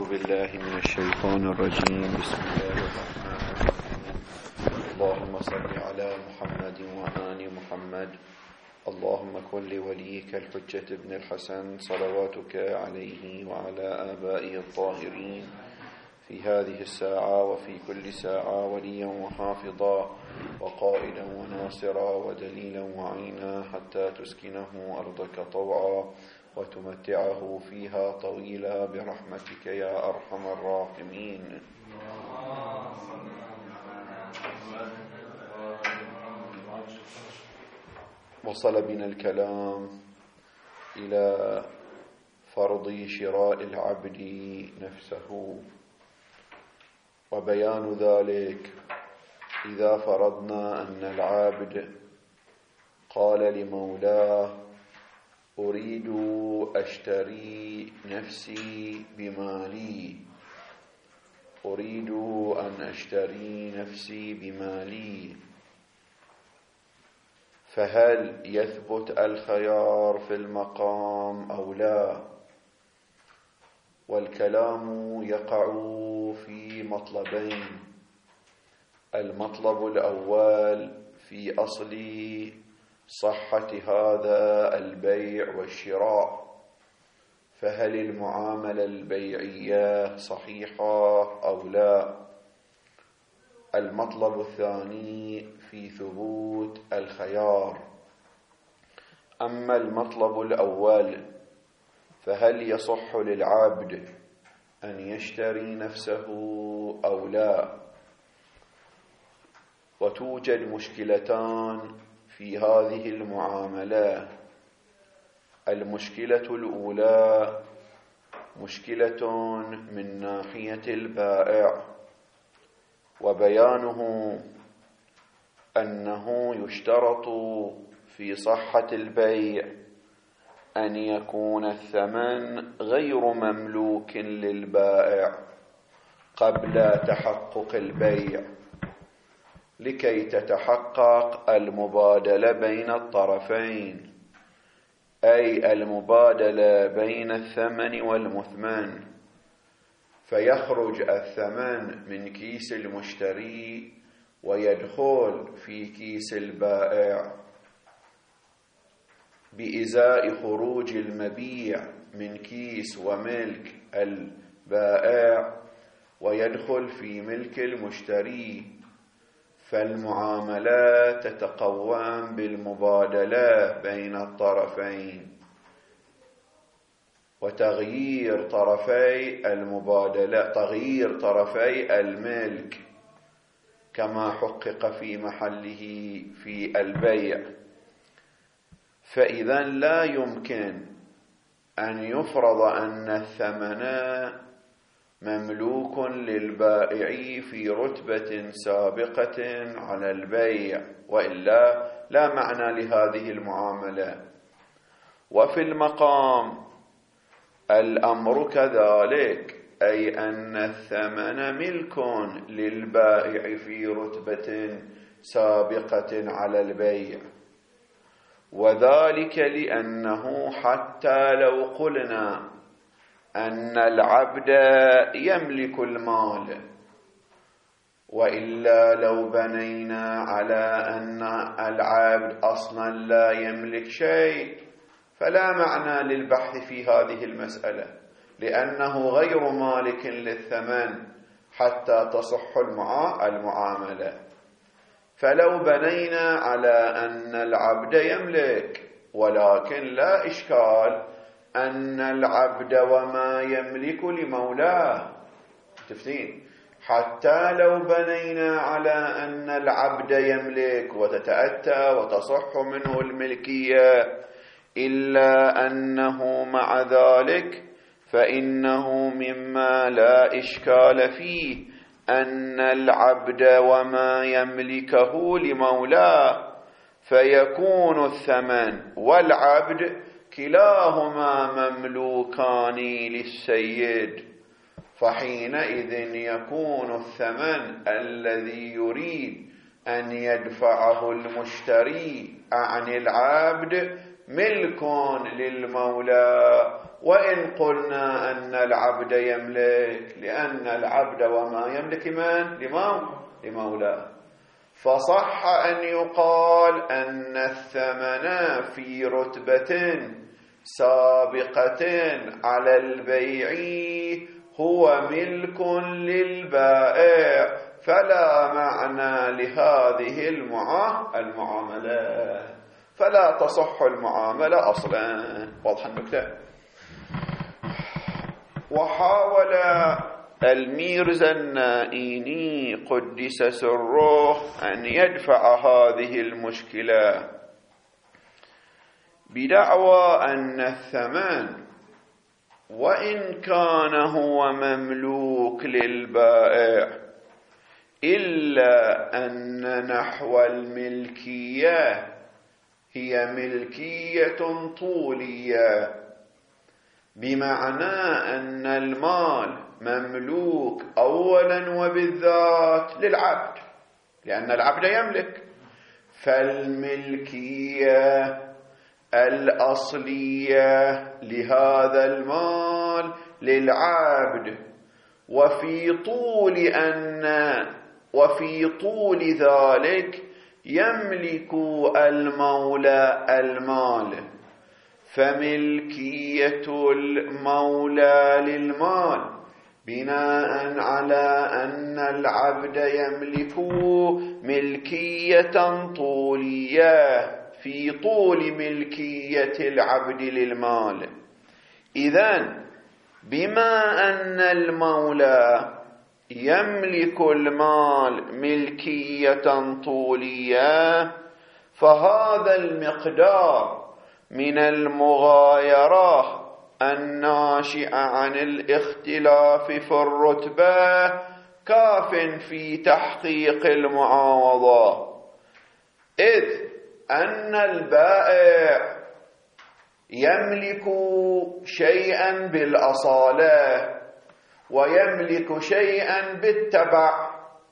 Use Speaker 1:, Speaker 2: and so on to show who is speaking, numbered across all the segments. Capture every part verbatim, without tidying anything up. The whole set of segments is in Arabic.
Speaker 1: أعوذ بالله من الشيطان الرجيم. بسم الله الرحمن الرحيم. اللهم صل على محمد وآل محمد. اللهم كن لوليك الحجة ابن الحسن صلواتك عليه وعلى آبائه الطاهرين في هذه الساعة وفي كل ساعة وليا وحافظا وقائدا وناصرا ودليلا وعينا حتى تسكنه أرضك طوعا وتمتعه فيها طويلا برحمتك يا أرحم الراحمين. وصل بنا الكلام إلى فرض شراء العبد نفسه، وبيان ذلك إذا فرضنا أن العبد قال لمولاه: أريد أشتري نفسي بمالي، أريد أن أشتري نفسي بمالي، فهل يثبت الخيار في المقام أو لا؟ والكلام يقع في مطلبين. المطلب الأول في أصل صحة هذا البيع والشراء، فهل المعاملة البيعية صحيحة أو لا؟ المطلب الثاني في ثبوت الخيار. أما المطلب الأول فهل يصح للعبد أن يشتري نفسه أو لا؟ وتوجد مشكلتان في هذه المعاملة. المشكلة الأولى مشكلة من ناحية البائع، وبيانه أنه يشترط في صحة البيع أن يكون الثمن غير مملوك للبائع قبل تحقق البيع، لكي تتحقق المبادلة بين الطرفين، أي المبادلة بين الثمن والمثمن، فيخرج الثمن من كيس المشتري ويدخل في كيس البائع بإزاء خروج المبيع من كيس وملك البائع ويدخل في ملك المشتري، فالمعاملة تتقوم بالمبادلة بين الطرفين، وتغيير طرفي المبادلة تغيير طرفي الملك كما حقق في محله في البيع. فإذا لا يمكن أن يفرض أن الثمن مملوك للبائع في رتبة سابقة على البيع، وإلا لا معنى لهذه المعاملة. وفي المقام الأمر كذلك، أي أن الثمن ملك للبائع في رتبة سابقة على البيع، وذلك لأنه حتى لو قلنا أن العبد يملك المال، وإلا لو بنينا على أن العبد أصلا لا يملك شيء فلا معنى للبحث في هذه المسألة، لأنه غير مالك للثمن حتى تصح المعاملة. فلو بنينا على أن العبد يملك، ولكن لا إشكال أن العبد وما يملك لمولاه، تفتين حتى لو بنينا على أن العبد يملك وتتأتى وتصح منه الملكية، إلا أنه مع ذلك فإنه مما لا إشكال فيه أن العبد وما يملكه لمولاه، فيكون الثمن والعبد كلاهما مملوكان للسيد، فحينئذ يكون الثمن الذي يريد أن يدفعه المشتري عن العبد ملك للمولى، وإن قلنا أن العبد يملك، لأن العبد وما يملك من؟ لمولاه. فصح أن يقال أن الثمن في رتبة سابقة على البيع هو ملك للبائع، فلا معنى لهذه المعاملة، فلا تصح المعاملة أصلا. واضح النكتة؟ وحاول الميرزا النائيني قدس سره أن يدفع هذه المشكلة بدعوى أن الثمن وإن كان هو مملوك للبائع إلا أن نحو الملكية هي ملكية طولية، بمعنى أن المال مملوك أولا وبالذات للعبد، لأن العبد يملك، فالملكية الأصلية لهذا المال للعبد، وفي طول أن وفي طول ذلك يملك المولى المال، فملكية المولى للمال بناء على أن العبد يملك ملكية طولية في طول ملكية العبد للمال. إذن بما أن المولى يملك المال ملكية طولية، فهذا المقدار من المغايرة الناشئة عن الاختلاف في الرتبة كاف في تحقيق المعاوضة، إذ أن البائع يملك شيئا بالأصالة ويملك شيئا بالتبع،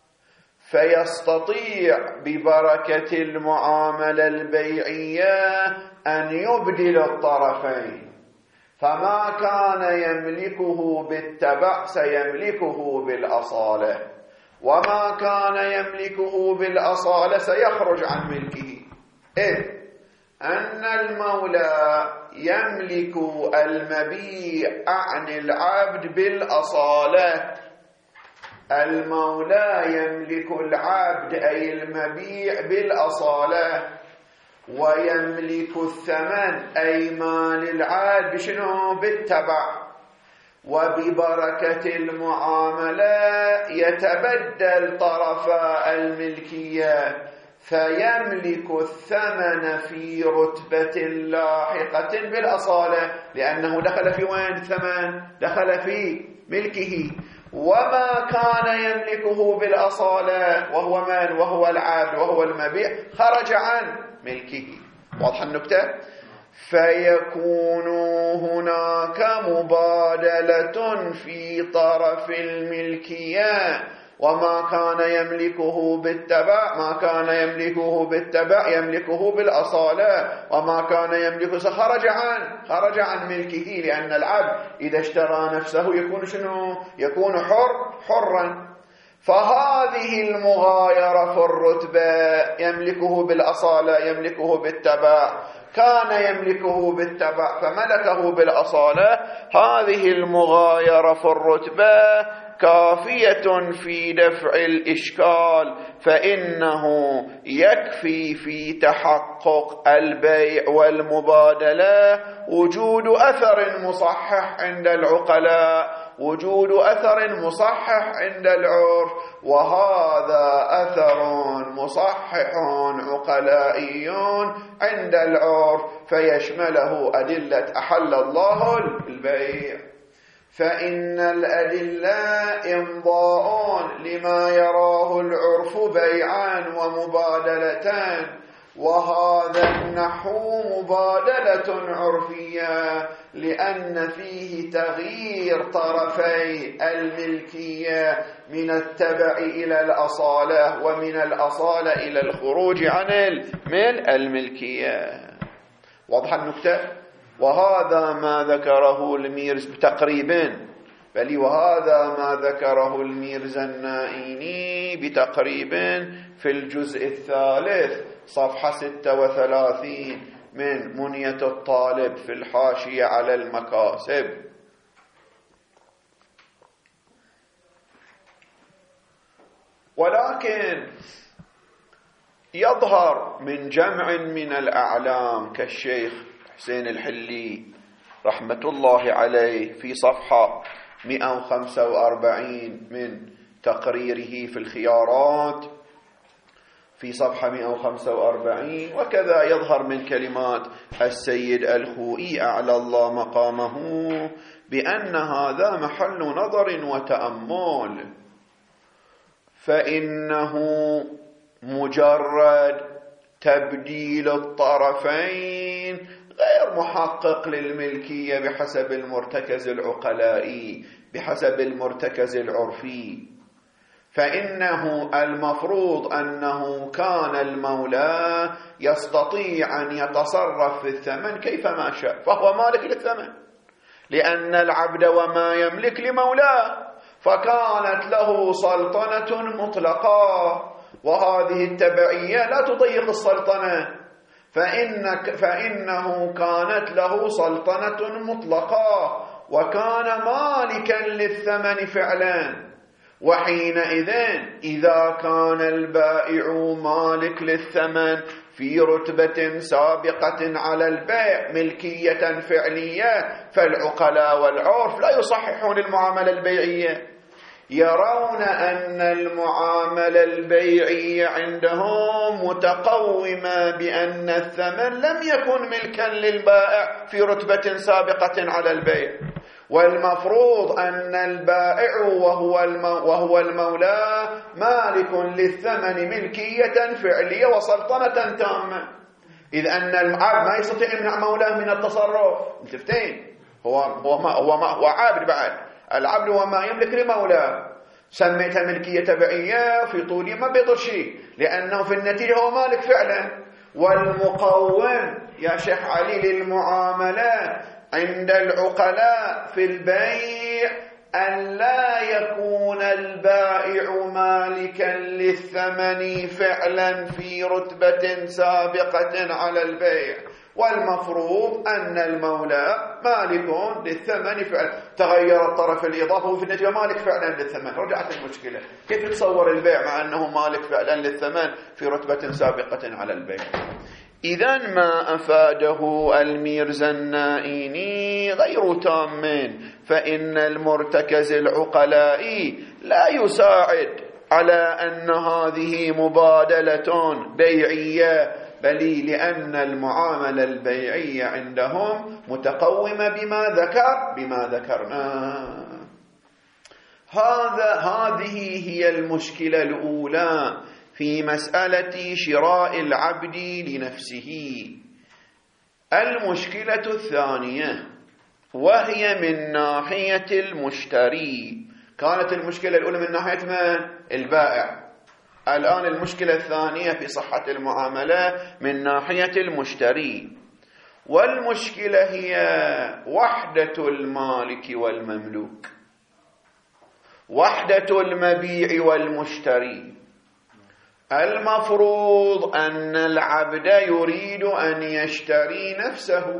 Speaker 1: فيستطيع ببركة المعاملة البيعية أن يبدل الطرفين، فما كان يملكه بالتبع سيملكه بالأصالة، وما كان يملكه بالأصالة سيخرج عن ملكه، إذ أن المولى يملك المبيع عن العبد بالأصالة، المولى يملك العبد أي المبيع بالأصالة، ويملك الثمن أي مال العبد بشنو؟ بالتبع، وببركة المعاملة يتبدل طرفا الملكية، فيملك الثمن في رتبة لاحقة بالأصالة، لأنه دخل في وين الثمن؟ دخل في ملكه، وما كان يملكه بالأصالة وهو من؟ وهو العبد وهو المبيع، خرج عن ملكه. واضح النكتة؟ فيكون هناك مبادلة في طرف الملكية، وما كان يملكه بالتبع ما كان يملكه بالتبع يملكه بالأصالة، وما كان يملكه خرج عن خرج عن ملكه، لأن العبد إذا اشترى نفسه يكون شنو؟ يكون حر حرا. فهذه المغايرة في الرتبة يملكه بالأصالة يملكه بالتبع، كان يملكه بالتبع فملكه بالأصالة، هذه المغايرة في الرتبة كافية في دفع الإشكال، فإنه يكفي في تحقق البيع والمبادلة وجود أثر مصحح عند العقلاء، وجود أثر مصحح عند العرف، وهذا أثر مصحح عقلائي عند العرف، فيشمله أدلة أحل الله البيع. فإن الأدلة إمضاء لما يراه العرف بيعا ومبادلة، وهذا النحو مبادلة عرفية، لأن فيه تغيير طرفي الملكية من التبع إلى الأصالة، ومن الأصالة إلى الخروج عن الملكية. واضح النكتة؟ وهذا ما ذكره الميرز تقريبا، بل وهذا ما ذكره الميرزا النائيني بتقريب في الجزء الثالث صفحة ستة وثلاثين من منية الطالب في الحاشية على المكاسب. ولكن يظهر من جمع من الأعلام كالشيخ حسين الحلي رحمة الله عليه في صفحة مئة وخمسة وأربعين من تقريره في الخيارات في صفحة مئة وخمسة وأربعين، وكذا يظهر من كلمات السيد الخوئي أعلى الله مقامه بأن هذا محل نظر وتأمل، فإنه مجرد تبديل الطرفين غير محقق للملكية بحسب المرتكز العقلائي، بحسب المرتكز العرفي. فإنه المفروض أنه كان المولى يستطيع أن يتصرف في الثمن كيفما شاء، فهو مالك للثمن، لأن العبد وما يملك لمولاه، فكانت له سلطنة مطلقة، وهذه التبعية لا تضيق السلطنة، فإنك فإنه كانت له سلطنة مطلقة وكان مالكا للثمن فعلا. وحينئذ إذا كان البائع مالك للثمن في رتبة سابقة على البيع ملكية فعلية، فالعقلاء والعرف لا يصححون المعاملة البيعية، يرون أن المعاملة البيعية عندهم متقومة بأن الثمن لم يكن ملكا للبائع في رتبة سابقة على البيع، والمفروض أن البائع وهو وهو المولى مالك للثمن ملكية فعلية وسلطنة تامة، إذ أن العبد ما يستطيع يمنع مولاه من التصرف. انتفتين، هو هو ما هو ما هو عابد بعد، العبد وما يملك لمولاه، سميتها ملكية تبعية في طولي ما بيضر شيء، لأنه في النتيجة هو مالك فعلا. والمقوم يا شيخ علي للمعاملة عند العقلاء في البيع أن لا يكون البائع مالكا للثمن فعلا في رتبة سابقة على البيع، والمفروض أن المولى مالك للثمن فعلا. تغير الطرف الإضافة وفي النتيجة مالك فعلا للثمن، رجعت المشكلة. كيف تصور البيع مع أنه مالك فعلا للثمن في رتبة سابقة على البيع؟ إذن ما أفاده الميرزا النائيني غير تام، فإن المرتكز العقلائي لا يساعد على أن هذه مبادلة بيعية، بل لأن المعاملة البيعية عندهم متقومة بما ذكر بما ذكرنا. هذا هذه هي المشكلة الأولى في مسألة شراء العبد لنفسه. المشكلة الثانية وهي من ناحية المشتري. كانت المشكلة الأولى من ناحية من؟ البائع. الآن المشكلة الثانية في صحة المعاملة من ناحية المشتري، والمشكلة هي وحدة المالك والمملوك، وحدة المبيع والمشتري. المفروض أن العبد يريد أن يشتري نفسه،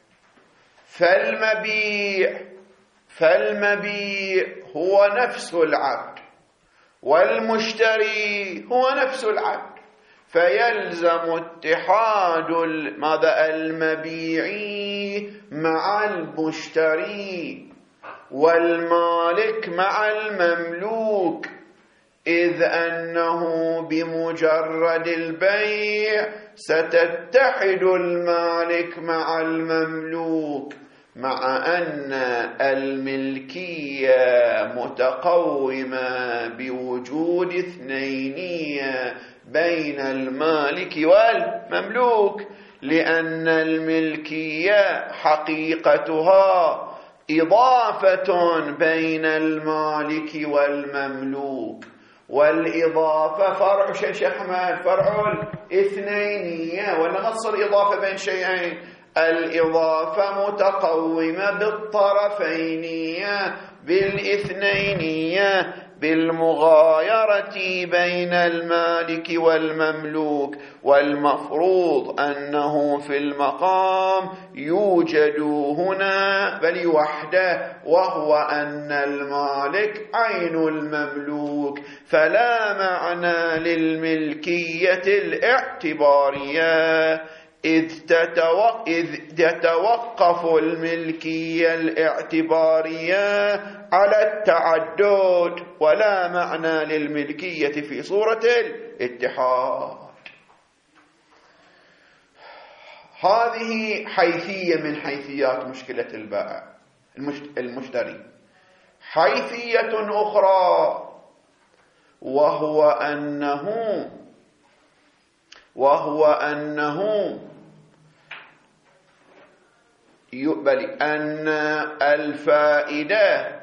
Speaker 1: فالمبيع فالمبيع هو نفس العبد، والمشتري هو نفس العبد، فيلزم اتحاد ماذا المبيعي مع المشتري، والمالك مع المملوك، إذ أنه بمجرد البيع ستتحد المالك مع المملوك، مع أن الملكية متقومة بوجود اثنينية بين المالك والمملوك، لأن الملكية حقيقتها إضافة بين المالك والمملوك، والإضافة فرع شيخ أحمد فرع الاثنينية، ولا نص الإضافة بين شيئين. الإضافة متقومة بالطرفين بالاثنين بالمغايرة بين المالك والمملوك، والمفروض أنه في المقام يوجد هنا بل وحده، وهو أن المالك عين المملوك، فلا معنى للملكية الاعتبارية إذ تتوقف الملكية الاعتبارية على التعدد، ولا معنى للملكية في صورة الاتحاد. هذه حيثية من حيثيات مشكلة البائع المشتري. حيثية أخرى وهو أنه وهو أنه يقبل أن الفائدة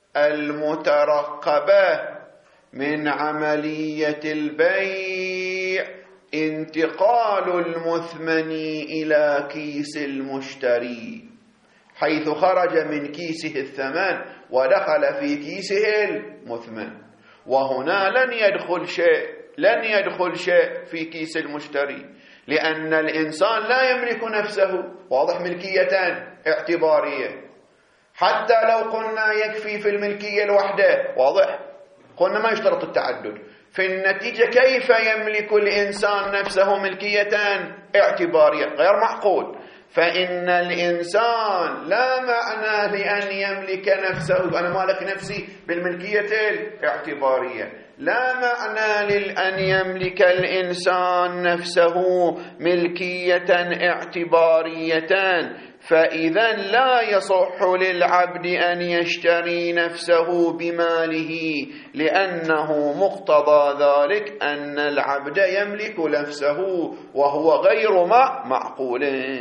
Speaker 1: المترقبة من عملية البيع انتقال المثمن إلى كيس المشتري، حيث خرج من كيسه الثمن ودخل في كيسه المثمن، وهنا لن يدخل شيء لن يدخل شيء في كيس المشتري، لأن الإنسان لا يملك نفسه، واضح، ملكية اعتبارية. حتى لو قلنا يكفي في الملكية الوحدة، واضح، قلنا ما يشترط التعدد، في النتيجة كيف يملك الإنسان نفسه ملكية اعتبارية؟ غير معقول. فإن الإنسان لا معنى لأن يملك نفسه، أنا مالك نفسي بالملكية الاعتبارية، لا معنى لأن يملك الإنسان نفسه ملكية اعتبارية، فإذا لا يصح للعبد أن يشتري نفسه بماله، لأنه مقتضى ذلك أن العبد يملك نفسه، وهو غير معقول.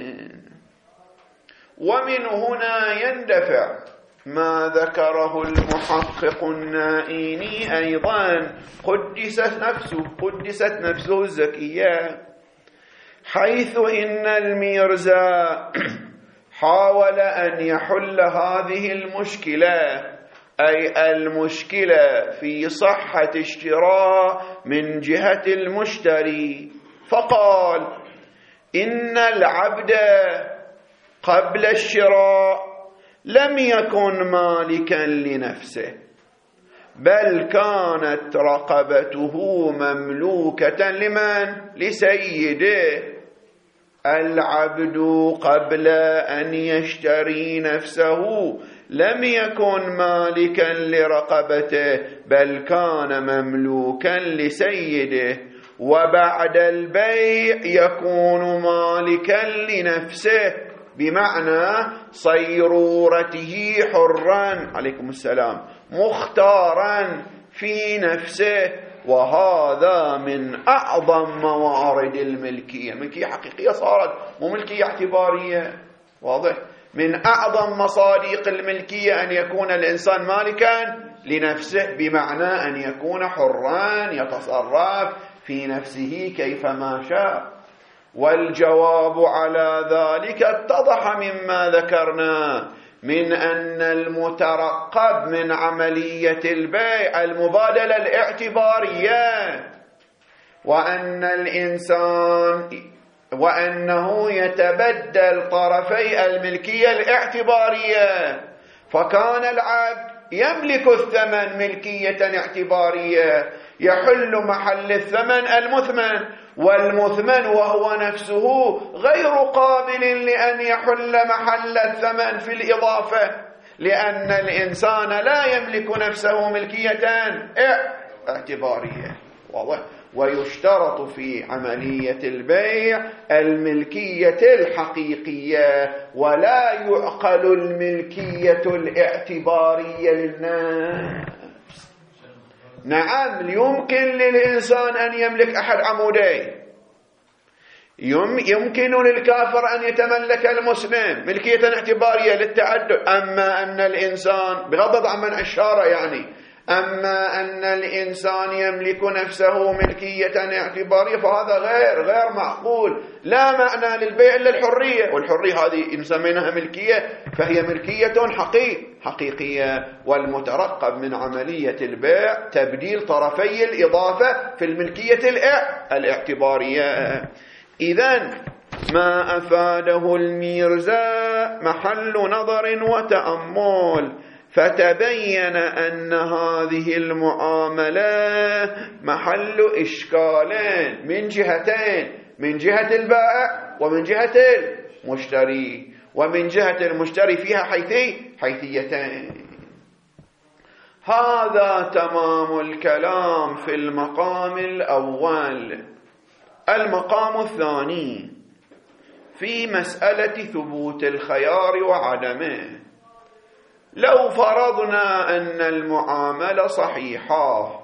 Speaker 1: ومن هنا يندفع ما ذكره المحقق النائيني أيضا، قدست نفسه قدست نفسه الزكية، حيث إن الميرزا حاول أن يحل هذه المشكلة، أي المشكلة في صحة اشتراء من جهة المشتري، فقال إن العبد قبل الشراء لم يكن مالكا لنفسه، بل كانت رقبته مملوكة لمن؟ لسيده. العبد قبل أن يشتري نفسه لم يكن مالكا لرقبته، بل كان مملوكا لسيده، وبعد البيع يكون مالكا لنفسه، بمعنى صيرورته حرا، عليكم السلام، مختارا في نفسه. وهذا من أعظم موارد الملكية، ملكية حقيقية صارت، مو ملكية اعتبارية، واضح، من أعظم مصادق الملكية أن يكون الإنسان مالكا لنفسه، بمعنى أن يكون حرا يتصرف في نفسه كيفما شاء. والجواب على ذلك اتضح مما ذكرنا من أن المترقب من عملية البيع المبادلة الاعتبارية، وأن الإنسان وأنه يتبدل طرفي الملكية الاعتبارية، فكان العبد يملك الثمن ملكية اعتبارية يحل محل الثمن المثمن، والمثمن وهو نفسه غير قابل لأن يحل محل الثمن في الإضافة، لأن الإنسان لا يملك نفسه ملكية اعتبارية، واضح. ويشترط في عملية البيع الملكية الحقيقية، ولا يعقل الملكية الاعتبارية للناس. نعم، يمكن للإنسان أن يملك أحد عمودين، يمكن للكافر أن يتملك المسلم ملكية اعتبارية للتعدد، أما أن الإنسان بغض عن من أشار يعني أما أن الإنسان يملك نفسه ملكية اعتبارية فهذا غير غير معقول. لا معنى للبيع إلا الحرية، والحرية هذه نسمينها ملكية، فهي ملكية حقيقية حقيقية والمترقب من عملية البيع تبديل طرفي الإضافة في الملكية الاعتبارية. إذن ما أفاده الميرزا محل نظر وتأمل، فتبين أن هذه المعاملة محل إشكالين من جهتين، من جهة البائع ومن جهة المشتري، ومن جهة المشتري فيها حيثي حيثيتين. هذا تمام الكلام في المقام الأول. المقام الثاني في مسألة ثبوت الخيار وعدمه. لو فرضنا أن المعاملة صحيحة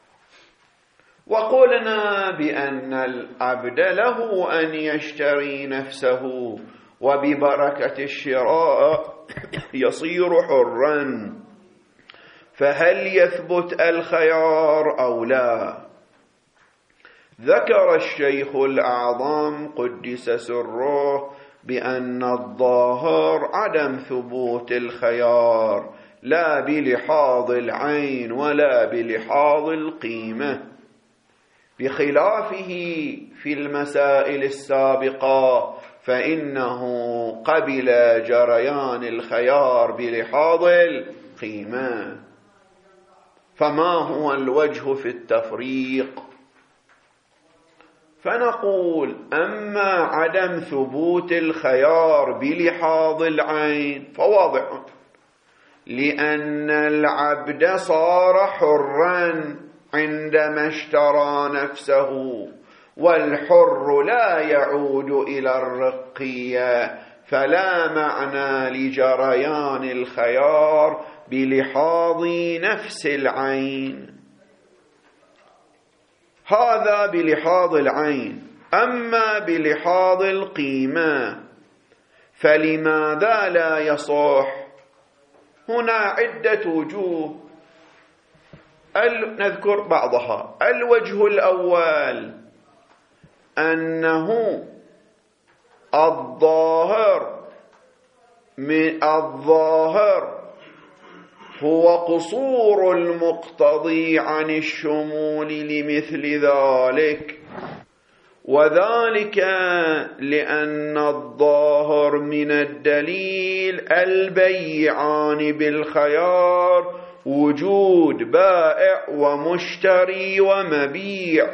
Speaker 1: وقلنا بأن العبد له أن يشتري نفسه وببركة الشراء يصير حرا، فهل يثبت الخيار أو لا؟ ذكر الشيخ الأعظم قدس سره بأن الظاهر عدم ثبوت الخيار، لا بلحاظ العين ولا بلحاظ القيمة، بخلافه في المسائل السابقة فإنه قبل جريان الخيار بلحاظ القيمة. فما هو الوجه في التفريق؟ فنقول أما عدم ثبوت الخيار بلحاظ العين فواضح، لأن العبد صار حرا عندما اشترى نفسه، والحر لا يعود إلى الرقية، فلا معنى لجريان الخيار بلحاظ نفس العين. هذا بلحاظ العين. أما بلحاظ القيمة فلماذا لا يصح؟ هنا عدة وجوه نذكر بعضها. الوجه الأول أنه الظاهر من الظاهر هو قصور المقتضي عن الشمول لمثل ذلك، وذلك لأن الظاهر من الدليل البيعان بالخيار وجود بائع ومشتري ومبيع.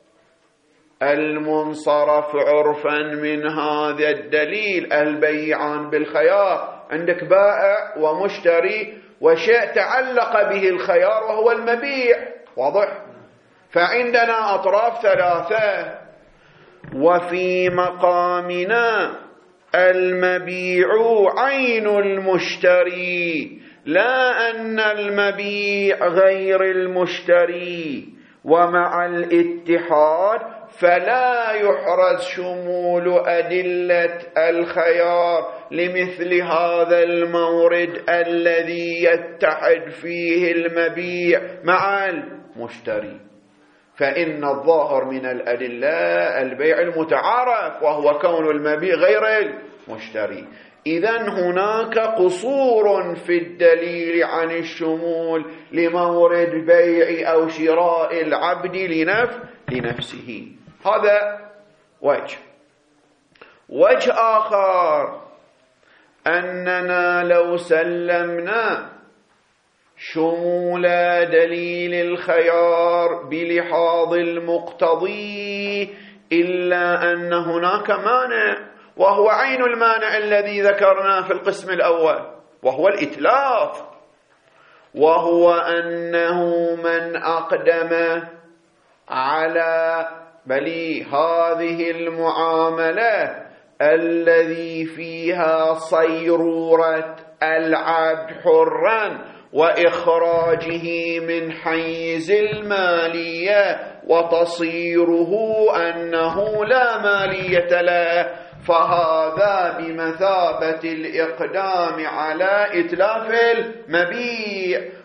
Speaker 1: المنصرف عرفا من هذا الدليل البيعان بالخيار، عندك بائع ومشتري وشيء تعلق به الخيار وهو المبيع، واضح؟ فعندنا أطراف ثلاثة. وفي مقامنا المبيع عين المشتري، لا أن المبيع غير المشتري، ومع الاتحاد فلا يحرز شمول أدلة الخيار لمثل هذا المورد الذي يتحد فيه المبيع مع المشتري، فإن الظاهر من الأدلة البيع المتعارف وهو كون المبيع غير المشتري. إذن هناك قصور في الدليل عن الشمول لمورد بيع أو شراء العبد لنفس لنفسه. هذا وجه. وجه آخر أننا لو سلمنا شمول دليل الخيار بلحاظ المقتضي إلا أن هناك مانع، وهو عين المانع الذي ذكرناه في القسم الأول، وهو الإتلاف، وهو أنه من أقدم على بلي هذه المعاملة الذي فيها صيرورة العبد حرا وإخراجه من حيز المالية وتصيره أنه لا مالية له، فهذا بمثابة الإقدام على إتلاف المبيع،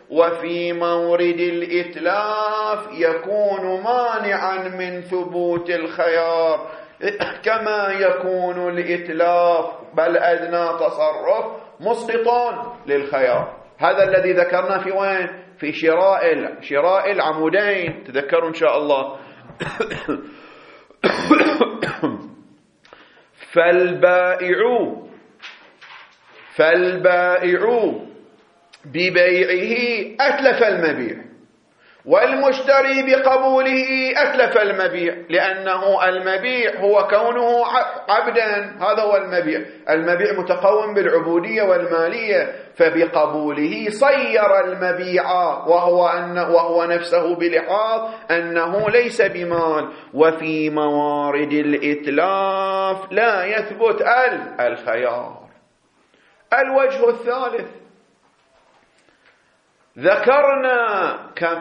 Speaker 1: وفي مورد الإتلاف يكون مانعا من ثبوت الخيار، كما يكون الإتلاف بل أدنى تصرف مسقطا للخيار. هذا الذي ذكرنا في وين؟ في شراء شراء العمودين، تذكروا إن شاء الله. فالبائع فالبائع ببيعه أتلف المبيع، والمشتري بقبوله أتلف المبيع، لأنه المبيع هو كونه عبدا، هذا هو المبيع. المبيع متقوم بالعبودية والمالية، فبقبوله صير المبيع وهو, أن وهو نفسه بلحاظ أنه ليس بمال. وفي موارد الإتلاف لا يثبت الخيار. الوجه الثالث، ذكرنا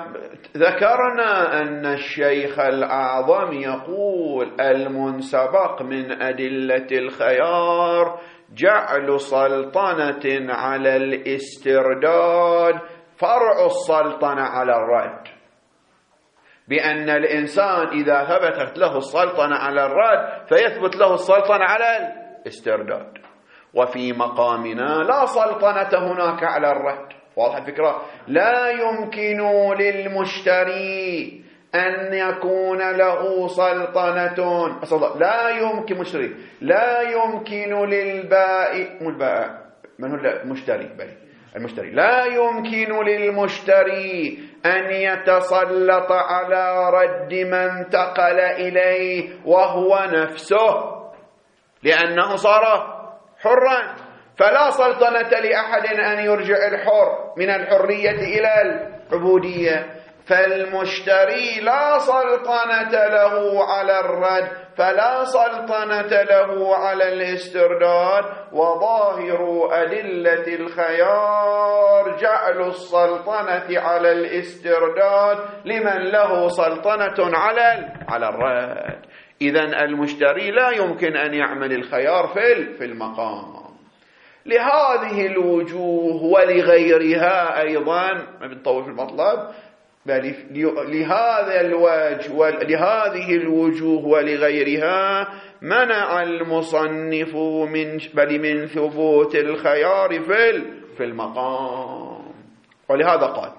Speaker 1: ذكرنا أن الشيخ الأعظم يقول المنسبق من أدلة الخيار جعل سلطنة على الاسترداد فرع السلطنة على الرد، بأن الإنسان إذا ثبتت له السلطنة على الرد فيثبت له السلطنة على الاسترداد. وفي مقامنا لا سلطنة هناك على الرد. واضح الفكرة؟ لا يمكن للمشتري أن يكون له سلطنة، لا يمكن مشتري لا يمكن للبائع مو البائع من هو المشتري بل المشتري لا يمكن للمشتري أن يتسلط على رد من انتقل إليه وهو نفسه، لأنه صار حرا، فلا سلطنة لأحد أن يرجع الحر من الحرية إلى العبودية. فالمشتري لا سلطنة له على الرد، فلا سلطنة له على الاسترداد. وظاهر أدلة الخيار جعل السلطنة على الاسترداد لمن له سلطنة على على الرد. إذن المشتري لا يمكن أن يعمل الخيار في في المقام. لهذه الوجوه ولغيرها أيضا، ما بنطول في المطلب، بل لهذا الوجه ولهذه الوجوه ولغيرها منع المصنف من بل من ثبوت الخيار في في المقام. ولهذا قال: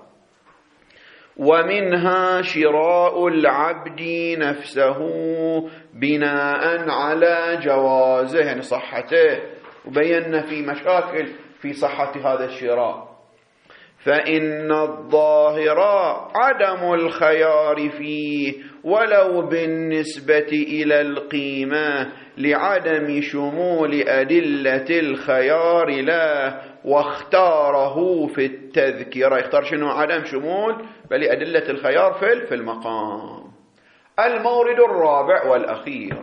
Speaker 1: ومنها شراء العبد نفسه بناء على جوازه، يعني صحته، وبينا في مشاكل في صحة هذا الشراء. فإن الظاهر عدم الخيار فيه ولو بالنسبة إلى القيمة لعدم شمول أدلة الخيار له، واختاره في التذكرة. يختار شنو؟ عدم شمول بل أدلة الخيار في في المقام. المورد الرابع والأخير،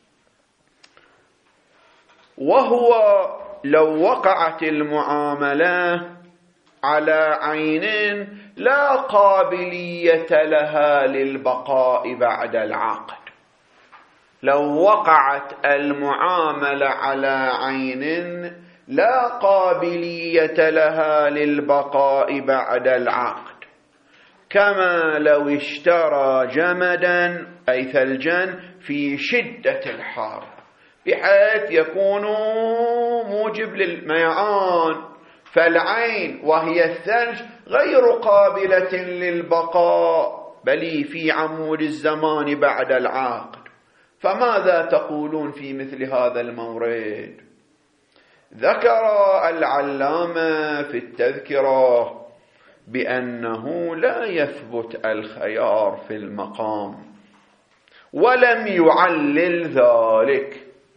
Speaker 1: وهو لو وقعت المعاملة على عين لا قابلية لها للبقاء بعد العقد. لو وقعت المعاملة على عين لا قابلية لها للبقاء بعد العقد، كما لو اشترى جمدا أي ثلجا في شدة الحر بحيث يكون موجب للميعان، فالعين وهي الثلج غير قابلة للبقاء بل في عمود الزمان بعد العقد. فماذا تقولون في مثل هذا المورد؟ ذكر العلامة في التذكرة بأنه لا يثبت الخيار في المقام، ولم يعلل ذلك.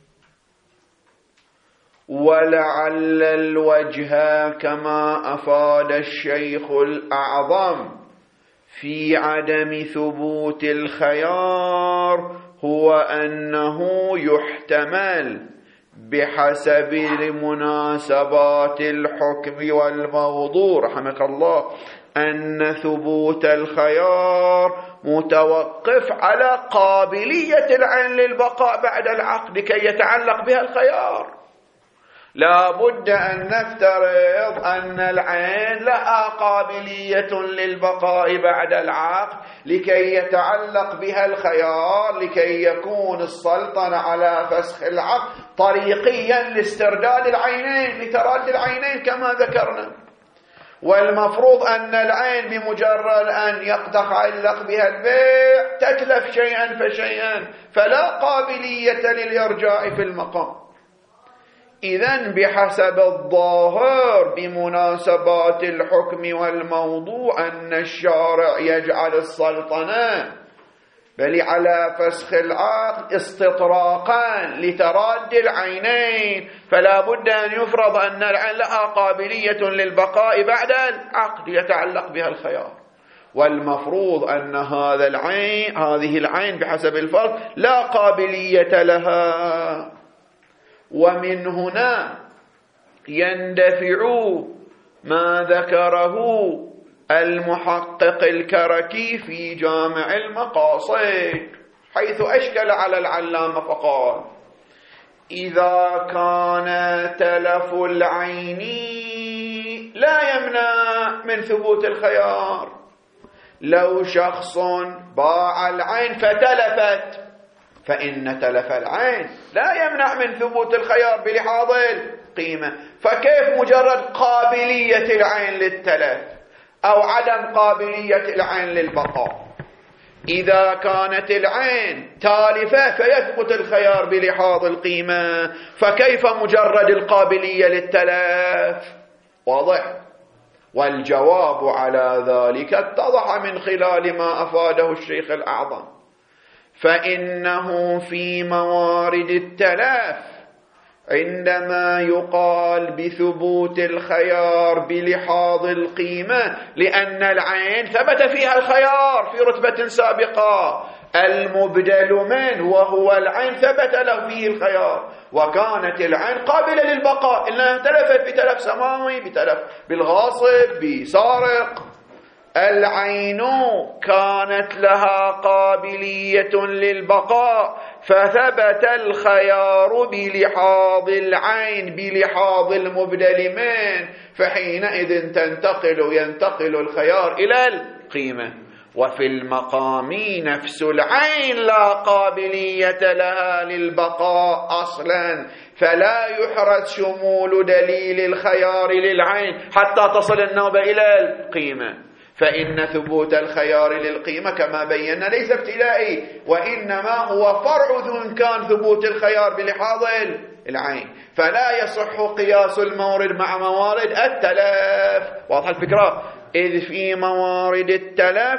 Speaker 1: ولعل الوجه كما أفاد الشيخ الأعظم في عدم ثبوت الخيار هو أنه يحتمل بحسب مناسبات الحكم والموضوع رحمك الله أن ثبوت الخيار متوقف على قابلية العين للبقاء بعد العقد كي يتعلق بها الخيار، لا بد أن نفترض أن العين لها قابلية للبقاء بعد العقد لكي يتعلق بها الخيار، لكي يكون السلطنة على فسخ العقد طريقيا لاسترداد العينين، لتراد العينين كما ذكرنا. والمفروض أن العين بمجرد أن يتعلق بها البيع تتلف شيئا فشيئا، فلا قابلية للإرجاع في المقام. إذن بحسب الظاهر بمناسبات الحكم والموضوع أن الشارع يجعل السلطنة بل على فسخ العقد استطراقا لتراد العينين، فلا بد أن يفرض أن العين لها قابلية للبقاء بعد العقد يتعلق بها الخيار. والمفروض أن هذا العين هذه العين بحسب الفرض لا قابلية لها. ومن هنا يندفع ما ذكره المحقق الكركي في جامع المقاصد، حيث أشكل على العلامة فقال: إذا كان تلف العين لا يمنع من ثبوت الخيار. لو شخص باع العين فتلفت فإن تلف العين لا يمنع من ثبوت الخيار بلحاظ القيمة، فكيف مجرد قابلية العين للتلف أو عدم قابلية العين للبقاء؟ إذا كانت العين تالفة فيثبت الخيار بلحاظ القيمة، فكيف مجرد القابلية للتلف؟ واضح؟ والجواب على ذلك اتضح من خلال ما أفاده الشيخ الأعظم، فإنه في موارد التلف عندما يقال بثبوت الخيار بلحاظ القيمة لأن العين ثبت فيها الخيار في رتبة سابقة، المبدل منه وهو العين ثبت له فيه الخيار، وكانت العين قابلة للبقاء إنها تلفت بتلف سماوي، بتلف بالغاصب، بسارق. العين كانت لها قابلية للبقاء فثبت الخيار بلحاظ العين بلحاظ المبدل منه، فحينئذ تنتقل ينتقل الخيار إلى القيمة. وفي المقام نفس العين لا قابلية لها للبقاء أصلا، فلا يحرز شمول دليل الخيار للعين حتى تصل النوبة إلى القيمة. فإن ثبوت الخيار للقيمة كما بينا ليس ابتدائي، وإنما هو فرع إمكان ثبوت الخيار بلحاظ العين، فلا يصح قياس المورد مع موارد التلف. واضح الفكرة؟ إذ في موارد التلف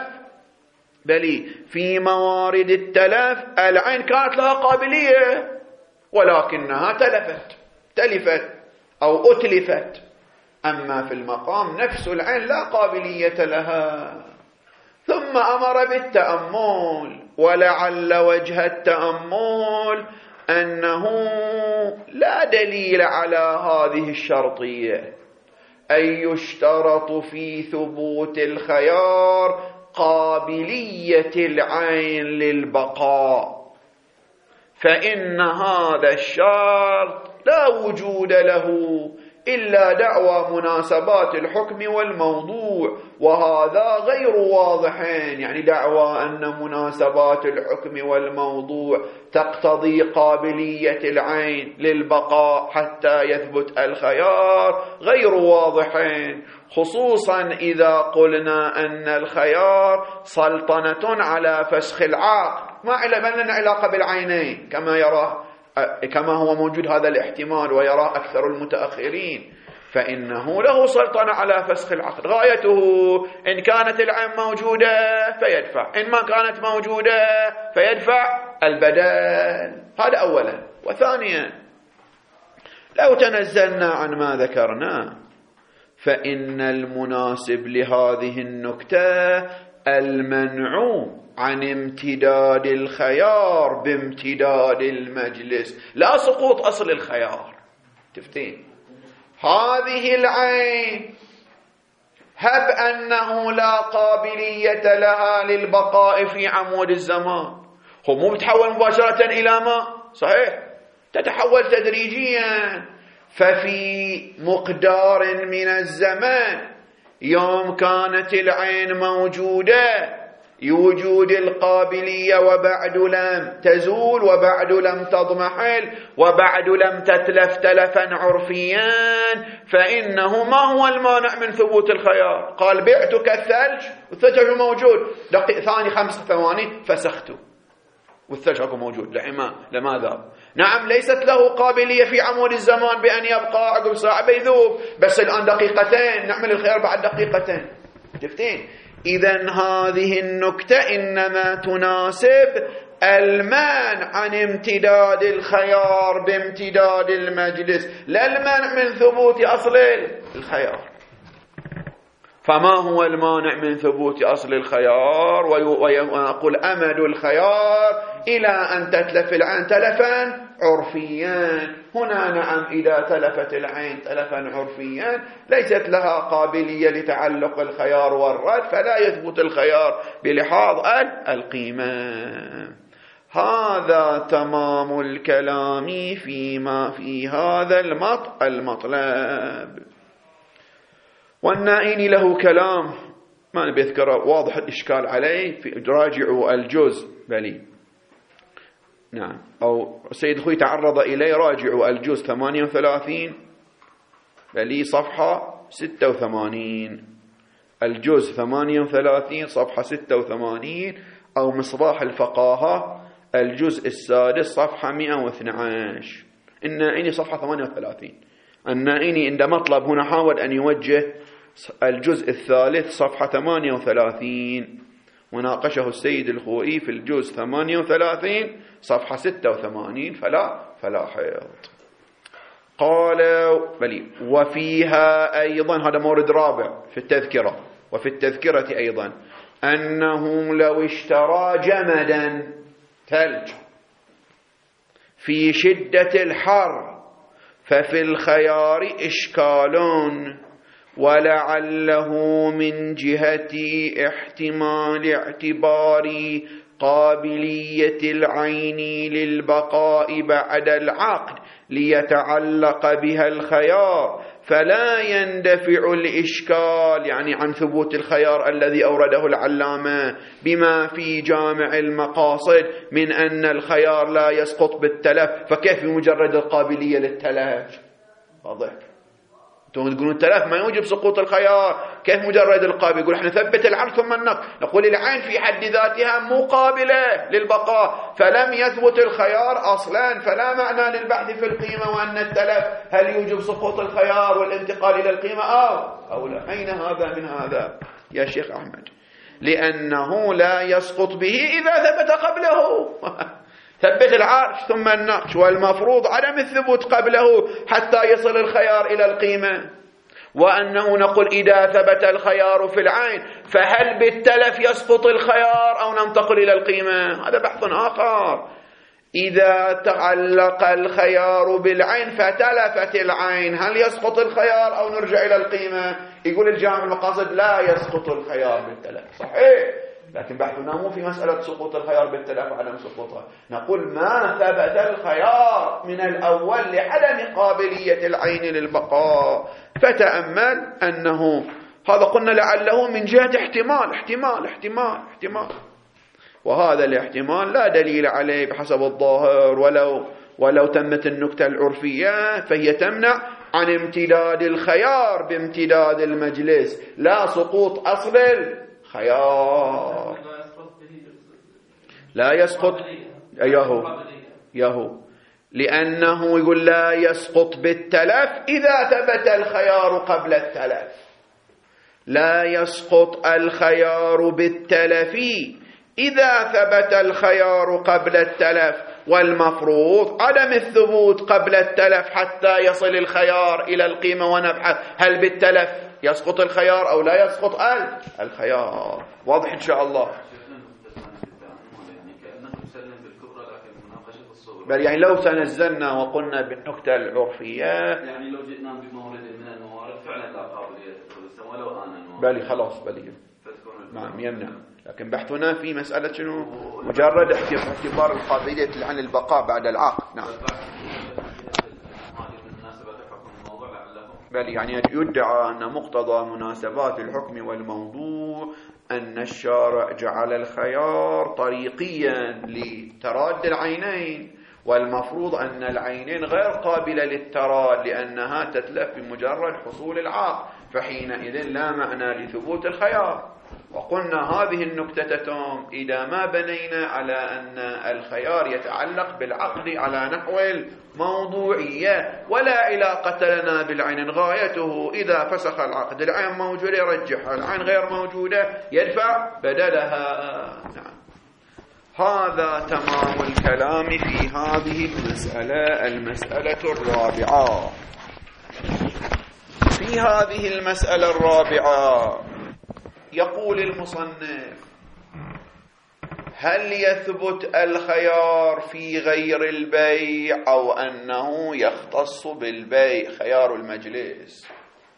Speaker 1: بل في موارد التلف العين كانت لها قابلية ولكنها تلفت تلفت أو أتلفت، أما في المقام نفس العين لا قابلية لها. ثم أمر بالتأمل، ولعل وجه التأمل أنه لا دليل على هذه الشرطية، أي يشترط في ثبوت الخيار قابلية العين للبقاء، فإن هذا الشرط لا وجود له إلا دعوى مناسبات الحكم والموضوع، وهذا غير واضح. يعني دعوى أن مناسبات الحكم والموضوع تقتضي قابلية العين للبقاء حتى يثبت الخيار غير واضحين، خصوصا إذا قلنا أن الخيار سلطنة على فسخ العقد ما لنا علاقة بالعينين كما يراه كما هو موجود هذا الاحتمال ويراه أكثر المتأخرين، فإنه له سلطنة على فسخ العقد. غايته إن كانت العين موجودة فيدفع، إن ما كانت موجودة فيدفع البدل. هذا أولا. وثانيا لو تنزلنا عن ما ذكرنا فإن المناسب لهذه النكتة المنع عن امتداد الخيار بامتداد المجلس، لا سقوط أصل الخيار. تفتين هذه العين هب أنه لا قابلية لها للبقاء في عمود الزمان، هو مو بتحول مباشرة إلى ما صحيح، تتحول تدريجيا. ففي مقدار من الزمن يوم كانت العين موجودة يوجد القابلية وبعد لم تزول وبعد لم تضمحل وبعد لم تتلف تلفا عرفيا، فإنه ما هو المانع من ثبوت الخيار؟ قال بعتك الثلج والثلج موجود، دقيقة ثاني خمس ثواني فسخته والثلج أكو موجود لحما لماذا؟ نعم ليست له قابلية في عمود الزمان بأن يبقى عقب ساعة بيذوب، بس الآن دقيقتين نعمل الخيار بعد دقيقتين. شفتين؟ إذن هذه النكتة إنما تناسب المانع عن امتداد الخيار بامتداد المجلس، لا المانع من ثبوت أصل الخيار. فما هو المانع من ثبوت أصل الخيار؟ ويقول أمد الخيار إلى أن تتلف العين تلفا عرفيا. هنا نعم إذا تلفت العين تلفا عرفيا ليست لها قابلية لتعلق الخيار والرد، فلا يثبت الخيار بلحاظ القيمة. هذا تمام الكلام فيما في هذا المطلب. والنائين له كلام ما نبي أذكره، واضح الإشكال عليه، في راجعوا الجزء بلي نعم، أو سيد خوي تعرض إليه، راجعوا الجزء ثمانية وثلاثين بلي صفحة ستة وثمانين، الجزء ثمانية وثلاثين صفحة ستة وثمانين، أو مصباح الفقاهة الجزء السادس صفحة مئة واثني عشر. النائين صفحة ثمانية وثلاثين. النائين عند مطلب هنا حاول أن يوجه الجزء الثالث صفحة ثمانية وثلاثين، وناقشه السيد الخوئي في الجزء ثمانية وثلاثين صفحة ستة وثمانين، فلا فلا حيض. قال بلي وفيها أيضا، هذا مورد رابع في التذكرة، وفي التذكرة أيضا أنه لو اشترى جمدا ثلج في شدة الحر ففي الخيار إشكالون، ولعله من جهة احتمال اعتبار قابلية العين للبقاء بعد العقد ليتعلق بها الخيار، فلا يندفع الإشكال يعني عن ثبوت الخيار الذي أورده العلامة بما في جامع المقاصد من أن الخيار لا يسقط بالتلف. فكيف بمجرد القابلية للتلف؟ واضح؟ تقولون التلف ما يوجب سقوط الخيار، كيف مجرد القابل؟ يقول احنا نثبت العرض ثم النقل، نقول العين في حد ذاتها مقابلة للبقاء فلم يثبت الخيار أصلا، فلا معنى للبحث في القيمة وأن التلف هل يوجب سقوط الخيار والانتقال إلى القيمة أو أو لا. أين هذا من هذا يا شيخ أحمد؟ لأنه لا يسقط به إذا ثبت قبله. ثبت العرش ثم النقش، والمفروض عدم الثبوت قبله حتى يصل الخيار إلى القيمة. وأنه نقول إذا ثبت الخيار في العين فهل بالتلف يسقط الخيار أو ننتقل إلى القيمة؟ هذا بحث آخر. إذا تعلق الخيار بالعين فتلفت العين هل يسقط الخيار أو نرجع إلى القيمة؟ يقول الجامع المقاصد لا يسقط الخيار بالتلف. صحيح، لكن بحثنا مو في مسألة سقوط الخيار بالتلف وعدم سقوطها، نقول ما ثبت الخيار من الأول لعدم قابلية العين للبقاء. فتأمل أنه هذا قلنا لعله من جهة احتمال احتمال احتمال احتمال وهذا الاحتمال لا دليل عليه بحسب الظاهر، ولو ولو تمت النكتة العرفية فهي تمنع عن امتداد الخيار بامتداد المجلس، لا سقوط أصل خيار. لا يسقط ياهو ياهو لأنه يقول لا يسقط بالتلف إذا ثبت الخيار قبل التلف، لا يسقط الخيار بالتلف إذا ثبت الخيار قبل التلف، والمفروض عدم الثبوت قبل التلف حتى يصل الخيار إلى القيمة ونبحث هل بالتلف يسقط الخيار أو لا يسقط الخيار. واضح إن شاء الله؟ بل يعني لو تنزلنا وقلنا بالنكتة العرفية
Speaker 2: يعني لو جئنا بمورد من الموارد فعلا لا قابلية ولو آنا
Speaker 1: بل خلاص بل نعم يمنع، لكن بحثنا في مسألة شنو؟ مجرد اعتبار القابلية عن البقاء بعد العقد. نعم بل يعني يدعى أن مقتضى مناسبات الحكم والموضوع أن الشارع جعل الخيار طريقيا لتراد العينين، والمفروض أن العينين غير قابلة للتراد لأنها تتلف بمجرد حصول العقد، فحينئذ لا معنى لثبوت الخيار. وقلنا هذه النكتة تتم إذا ما بنينا على أن الخيار يتعلق بالعقد على نحو الموضوعية، ولا علاقة لنا بالعين، غايته إذا فسخ العقد العين موجودة يرجحها، العين غير موجودة يدفع بدلها. نعم. هذا تمام الكلام في هذه المسألة. المسألة الرابعة، في هذه المسألة الرابعة يقول المصنف: هل يثبت الخيار في غير البيع أو أنه يختص بالبيع، خيار المجلس؟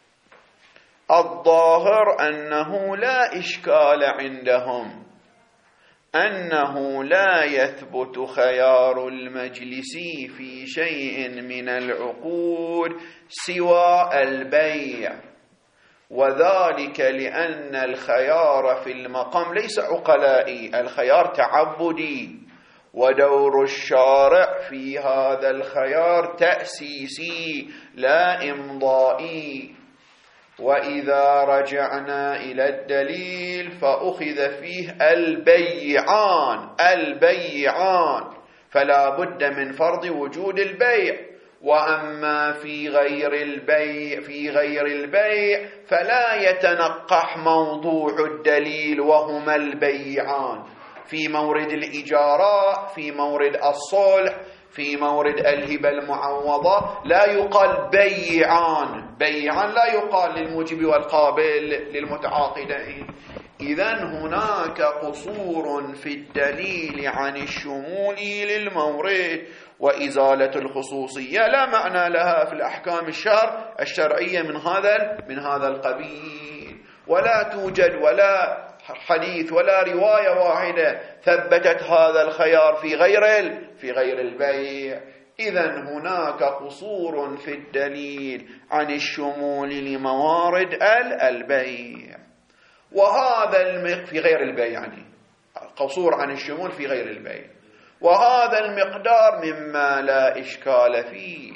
Speaker 1: الظاهر أنه لا إشكال عندهم أنه لا يثبت خيار المجلس في شيء من العقود سوى البيع، وذلك لأن الخيار في المقام ليس عقلائي، الخيار تعبدي، ودور الشارع في هذا الخيار تأسيسي لا إمضائي. وإذا رجعنا إلى الدليل فأخذ فيه البيعان البيعان فلا بد من فرض وجود البيع. وأما في غير البيع في غير البيع فلا يتنقح موضوع الدليل وهما البيعان. في مورد الإجارة، في مورد الصلح، في مورد الهبة المعوضة لا يقال بيعان، بيعان لا يقال للموجب والقابل للمتعاقدين. إذن هناك قصور في الدليل عن الشمول للمورد، وإزالة الخصوصية لا معنى لها في الأحكام الشرع الشرعية من هذا من هذا القبيل. ولا توجد ولا حديث ولا رواية واحدة ثبتت هذا الخيار في غير في غير البيع. إذن هناك قصور في الدليل عن الشمول لموارد البيع، وهذا المق في غير البيع يعني قصور عن الشمول في غير البيع، وهذا المقدار مما لا إشكال فيه.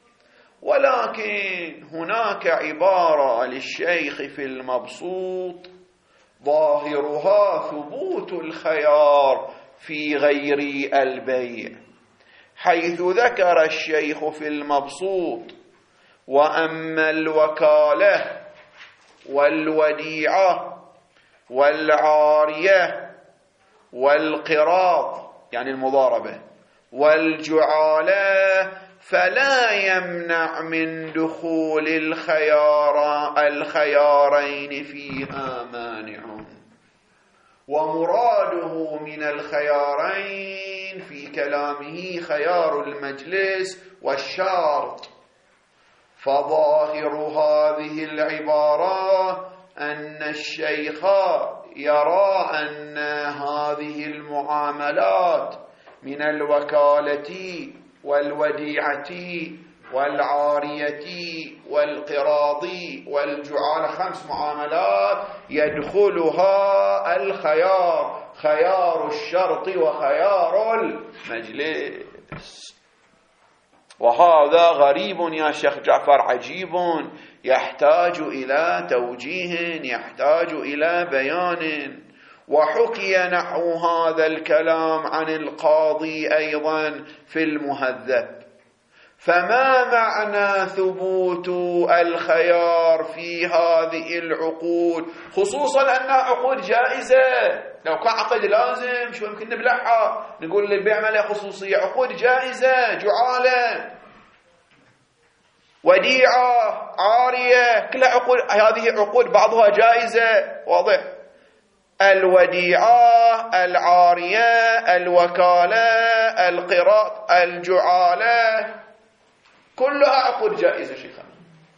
Speaker 1: ولكن هناك عبارة للشيخ في المبسوط ظاهرها ثبوت الخيار في غير البيع، حيث ذكر الشيخ في المبسوط: وأما الوكالة والوديعة والعارية والقراض يعني المضاربة والجعالة فلا يمنع من دخول الخيار الخيارين فيها مانع. ومراده من الخيارين في كلامه خيار المجلس والشرط. فظاهر هذه العبارة أن الشيخ يرى أن هذه المعاملات من الوكالة والوديعة والعارية والقراض والجعالة خمس معاملات يدخلها الخيار، خيار الشرط وخيار المجلس. وهذا غريب يا شيخ جعفر، عجيب، يحتاج إلى توجيه، يحتاج إلى بيان. وحكي نحو هذا الكلام عن القاضي أيضا في المهذب. فما معنى ثبوت الخيار في هذه العقود، خصوصا أنها عقود جائزة؟ لو كان عقد لازم شو يمكن نبلعها، نقول للبيع ما له خصوصية. عقود جائزة، جعالة، وديعة، عارية، كلها عقود. هذه عقود بعضها جائزة، واضح. الوديعة، العارية، الوكالة، القراض، الجعالة، كلها عقود جائزة شيخنا.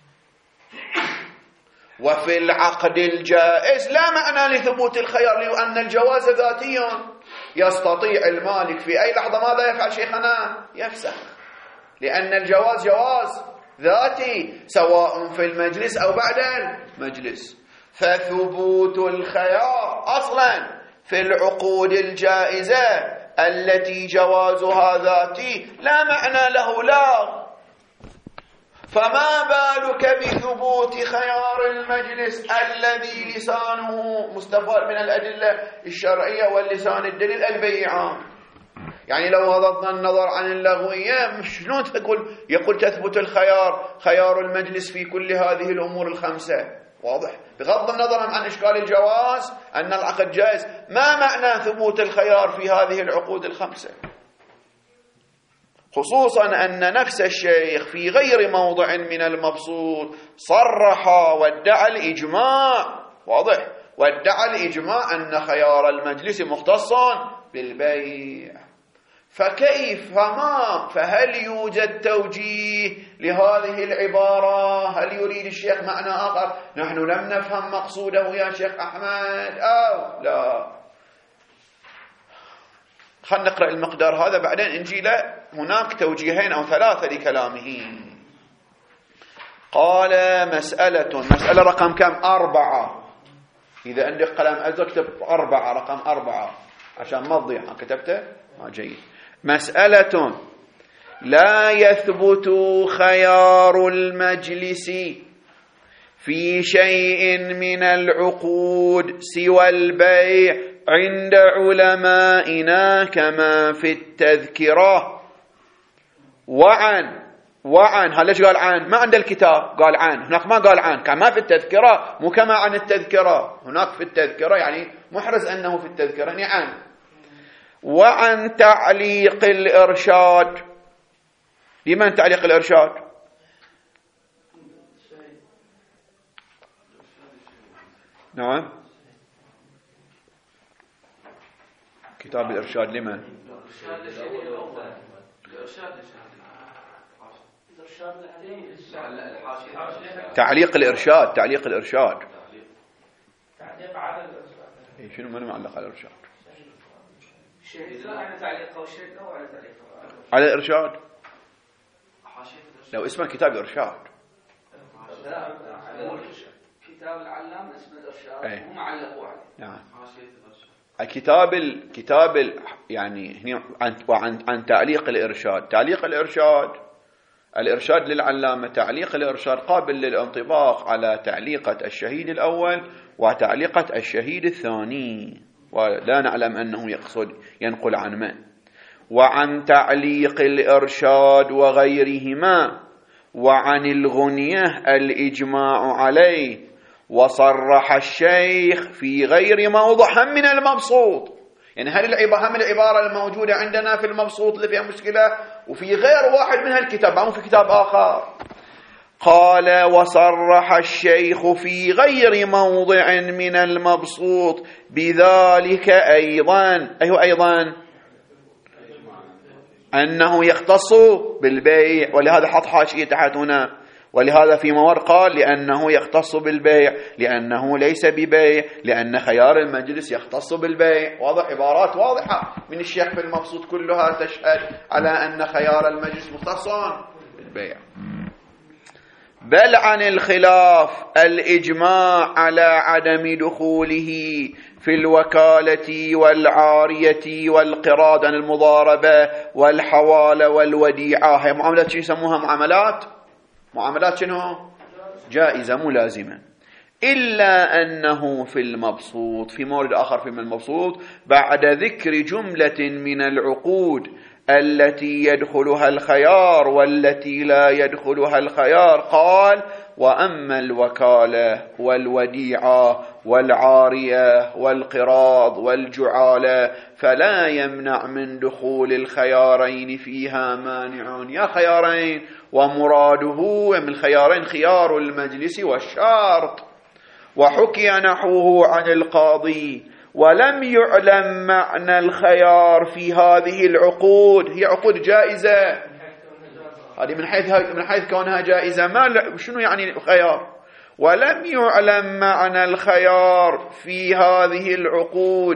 Speaker 1: وفي العقد الجائز لا معنى لثبوت الخيار، لأن الجواز ذاتي، يستطيع المالك في أي لحظة ماذا يفعل شيخنا؟ يفسخ، لأن الجواز جواز ذاتي سواء في المجلس أو بعد المجلس. فثبوت الخيار أصلا في العقود الجائزة التي جوازها ذاتي لا معنى له لا، فما بالك بثبوت خيار المجلس الذي لسانه مستفاد من الأدلة الشرعية واللسان الدليل البيعان. يعني لو غضضنا النظر عن اللغوية شلون تقول يقول تثبت الخيار خيار المجلس في كل هذه الأمور الخمسة؟ واضح بغض النظر عن إشكال الجواز أن العقد جائز، ما معنى ثبوت الخيار في هذه العقود الخمسة؟ خصوصا أن نفس الشيخ في غير موضع من المبسوط صرح وادعى الإجماع، واضح، وادعى الإجماع أن خيار المجلس مختص بالبيع. فكيف فما فهل يوجد توجيه لهذه العبارة؟ هل يريد الشيخ معنى آخر نحن لم نفهم مقصوده يا شيخ أحمد أو لا؟ خلنا نقرأ المقدار هذا بعدين نجي له. هناك توجيهين أو ثلاثة لكلامه. قال مسألة مسألة رقم كم؟ أربعة. إذا عندك قلم أزرق اكتب أربعة، رقم أربعة عشان ما تضيع. كتبته؟ ما جيد. مسألة لا يثبت خيار المجلس في شيء من العقود سوى البيع عند علمائنا كما في التذكرة. وعن وعن هل ليش قال عن؟ ما عند الكتاب قال عن، هناك ما قال عن، كما في التذكرة مو كما عن التذكرة، هناك في التذكرة يعني محرز أنه في التذكرة يعني عن. وعن تعليق الإرشاد. لمن تعليق الإرشاد؟ نعم كتاب الإرشاد لمن؟ تعليق الإرشاد تعليق الإرشاد
Speaker 3: تعليق على الإرشاد.
Speaker 1: شنو من معلق على الإرشاد؟ على الإرشاد لو اسمه كتاب إرشاد.
Speaker 3: كتاب العلام اسمه الإرشاد هم علقوا عليه.
Speaker 1: نعم الكتاب الكتاب ال يعني هنا عن عن عن تعليق الإرشاد. تعليق الإرشاد الإرشاد للعلامة تعليق الإرشاد قابل للانطباق على تعليقة الشهيد الأول وتعليقة الشهيد الثاني، ولا نعلم أنه يقصد ينقل عن من. وعن تعليق الإرشاد وغيرهما وعن الغنية الإجماع عليه، وصرح الشيخ في غير موضع من المبسوط. يعني هل العبارة هم العبارة الموجودة عندنا في المبسوط اللي فيها مشكلة وفي غير واحد من هالكتاب مو في كتاب آخر. قال وصرح الشيخ في غير موضع من المبسوط بذلك أيضا. أيه أيضا أنه يختص بالبيع، ولهذا حط حاشية تحت هنا، ولهذا في مور قال لأنه يختص بالبيع، لأنه ليس ببيع، لأن خيار المجلس يختص بالبيع. واضح، عبارات واضحة من الشيخ في المبسوط كلها تشهد على أن خيار المجلس مختص بالبيع. بل عن الخلاف الإجماع على عدم دخوله في الوكالة والعارية والقراض عن المضاربة والحوالة والوديعة. هي معاملات شو يسموها؟ معاملات معاملات شنو؟ جائزة ملازمة. إلا أنه في المبسوط في مورد آخر في المبسوط بعد ذكر جملة من العقود التي يدخلها الخيار والتي لا يدخلها الخيار قال وأما الوكالة والوديعة والعارية والقراض والجعالة فلا يمنع من دخول الخيارين فيها مانع. يا خيارين ومراده من الخيارين خيار المجلس والشرط. وحكي نحوه عن القاضي ولم يعلم معنى الخيار في هذه العقود. هي عقود جائزة، هذه من حيث من حيث كونها جائزة. ما شنو يعني الخيار؟ ولم يعلم معنى الخيار في هذه العقود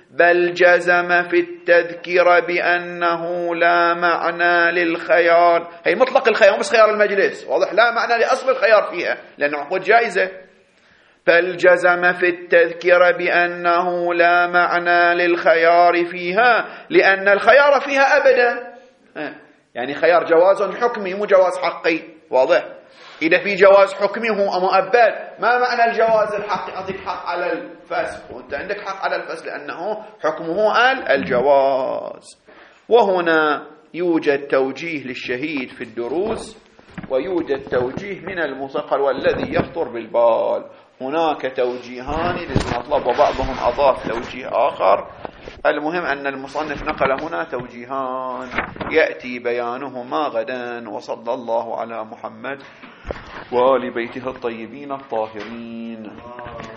Speaker 1: بل جزم في التذكرة بأنه لا معنى للخيار. هي مطلق الخيار بس خيار المجلس، واضح، لا معنى لأصل الخيار فيها لأن عقود جائزة. بل جزم في التذكرة بأنه لا معنى للخيار فيها لأن الخيار فيها أبدا، يعني خيار جواز حكمي مو جواز حقي، واضح. إذا في جواز حكمي هو مؤبد، ما معنى الجواز الحقي؟ أعطيك حق على الفسخ وأنت عندك حق على الفسخ لأنه حكمه الجواز. وهنا يوجد توجيه للشهيد في الدروس ويوجد توجيه من المثقل والذي يخطر بالبال. هناك توجيهان للمطلب وبعضهم أضاف توجيه آخر. المهم أن المصنف نقل هنا توجيهان يأتي بيانهما غدا. وصلى الله على محمد وآل بيته الطيبين الطاهرين.